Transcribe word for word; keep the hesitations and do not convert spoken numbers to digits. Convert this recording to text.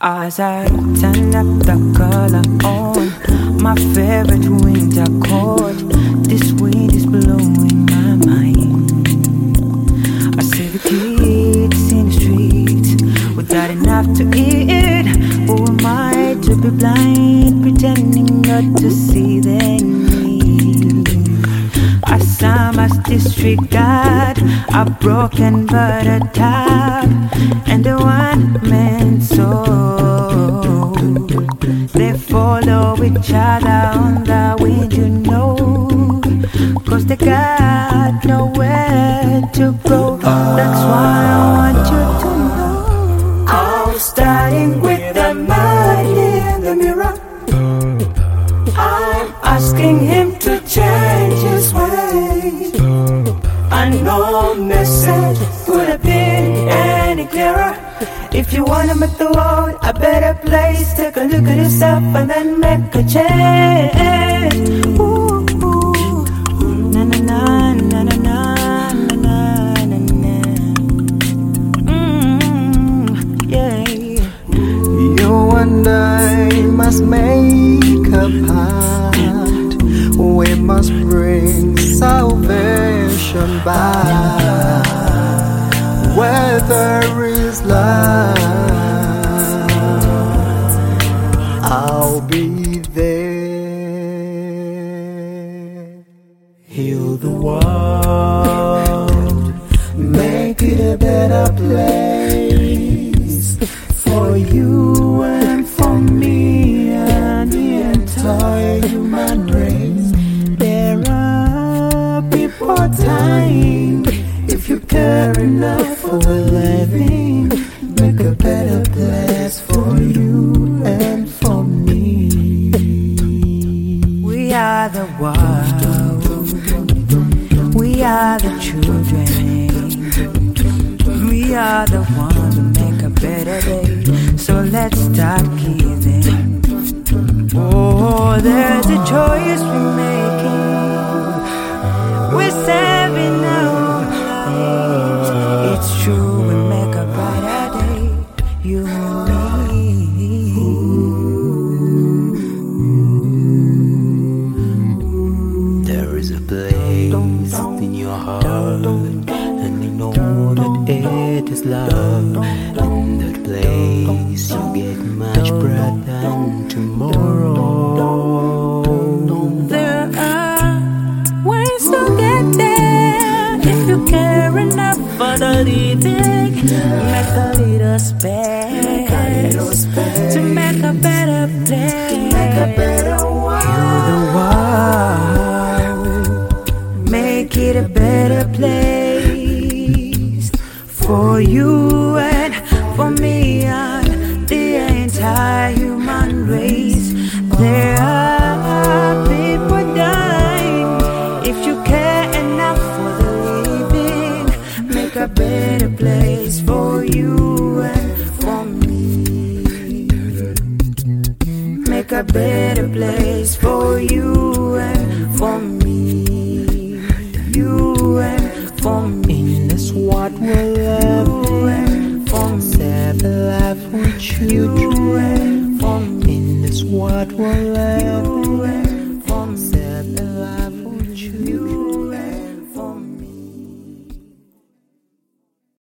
As I turn up the color on my favorite winter coat, this wind is blowing my mind. I see the kids in the streets without enough to eat. Who am I to be blind, pretending not to see their need? As I must disregard a broken butter tap and a one-man soul. They follow each other on the wind, you know, 'cause they got nowhere to go. That's why I want you to know, I'm starting with the man in the mirror. I'm asking him to change his ways. I know message could have been any clearer. If you wanna make the world a better place, take a look at yourself and then make a change. Ooh, ooh. Na na na na na na na na na. Mm, yeah. You and I must make a pact. We must bring salvation back. Where there is love, I'll be there. Heal the world, Make it a better place for you and for me and the entire human race. There are people dying. If you care enough for a living, make a better place for you and for me. we are the world, we are the children, we are the ones who make a better day. So let's start giving. Oh, there's a choice we're making. We're saving our lives. It's true, we make a brighter day. You and me. There is a place in your heart, and you know that it is love. In that place you get much brighter than tomorrow. There are ways to get there if you care enough for the living. Make a little space to make a better place. Heal the world, make it a better place for you and for me and the entire human race. There are people dying. If you care enough for the living, make a better place for you and for me. Make a better place for you and